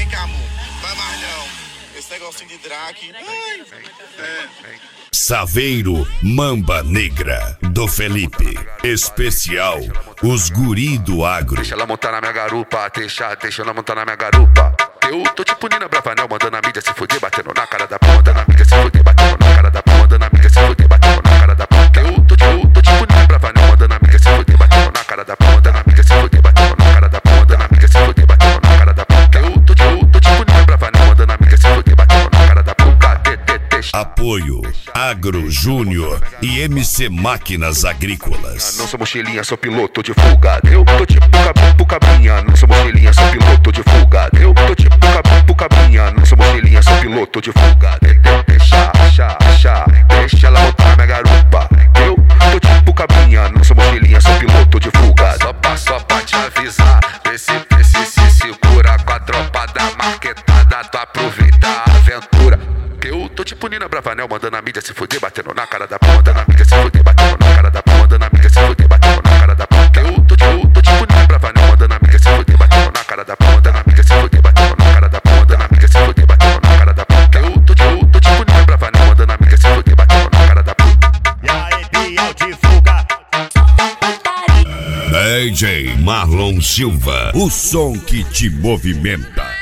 cá, amor. Vai mais não. Esse negocinho de drag. Saveiro Mamba Negra, do Felipe. Especial, os guri do agro. Deixa ela montar na minha garupa, deixa ela montar na minha garupa. Eu tô tipo Nina Bravanel, mandando a mídia se fuder, batendo na cara da pau, mandando a mídia se fuder, batendo na cara da pau, mandando a mídia se fuder, batendo na cara da pau. Eu tô tipo Nina Bravanel, mandando a mídia se fuder, batendo na cara da pau, mandando a mídia se fuder, batendo na cara da pau, mandando a mídia se fuder, batendo na cara da pau. Eu tô tipo Nina Bravanel, mandando a mídia se fuder, batendo na cara da pau. Apoio Agro Júnior e MC Máquinas Agrícolas. Não sou mochilinha, sou piloto de fuga. Eu tô tipo cabinha, não sou mochilinha, sou piloto de fuga. Eu tô tipo cabinha, não sou mochilinha, sou piloto de fuga. Deixa ela montar na minha garupa. Eu tô tipo cabinha, não sou mochilinha, sou piloto de fuga. Só pra te avisar, esse se segura com a tropa da marquetada, tu aproveita a aventura. Eu tô tipo Nina Bravanel, mandando a mídia se fuder, batendo na cara da pau, mandando a mídia se fuder, batendo na cara da pau, mandando a mídia se fuder, batendo na cara da pau. Eu tô tipo Nina Bravanel, mandando a mídia se fuder, batendo na cara da pau, mandando a mídia se fuder, batendo na cara da pau, mandando a mídia se fuder, batendo na cara da pau. Eu tô tipo Nina Bravanel, mandando a mídia se fuder, batendo na cara da pau. E aí, Biel de fuga. DJ Marlon Silva, o som que te movimenta.